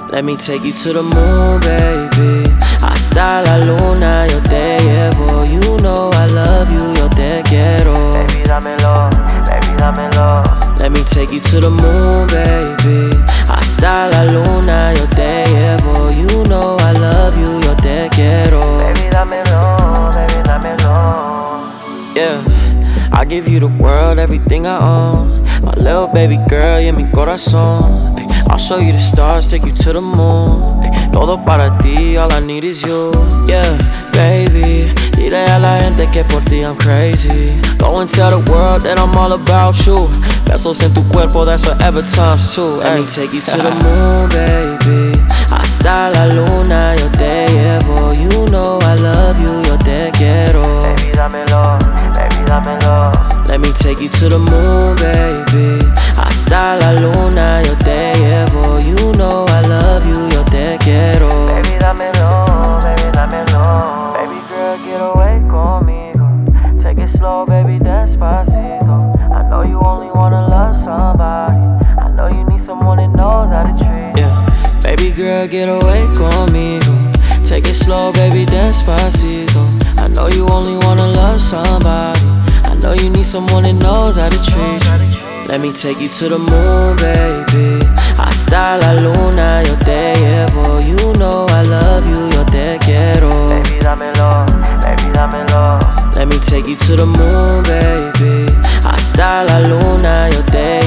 Let me take you to the moon, baby. Hasta la luna, yo te llevo. You know I love you, yo te quiero. Baby, dámelo, baby, dámelo. Let me take you to the moon, baby. Hasta la luna, yo te llevo. You know I love you, yo te quiero. Baby, dámelo, baby, dámelo. Yeah, I give you the world, everything I own. My little baby girl, y mi corazón. I'll show you the stars, take you to the moon. Todo para ti, all I need is you. Yeah, baby, dile a la gente que por ti I'm crazy. Go and tell the world that I'm all about you. Besos en tu cuerpo, that's forever times two. Let me take you to the moon, baby. Hasta la luna, yo te llevo. You know I love you, yo te quiero. Baby, dámelo, baby, dámelo. Let me take you to the moon, baby. Hasta la luna, yo te llevo. You know I love you, yo te quiero. Baby, dámelo, baby, dámelo. Baby girl, get away conmigo. Take it slow, baby, despacito. I know you only wanna love somebody. I know you need someone that knows how to treat. Yeah, baby girl, get away conmigo. Take it slow, baby, despacito. I know you only wanna love somebody. I know you need someone that knows how to treat you. Let me take you to the moon, baby. Hasta la luna, yo te llevo. You know I love you, yo te quiero. Baby, dámelo, baby, dámelo. Let me take you to the moon, baby. Hasta la luna, yo te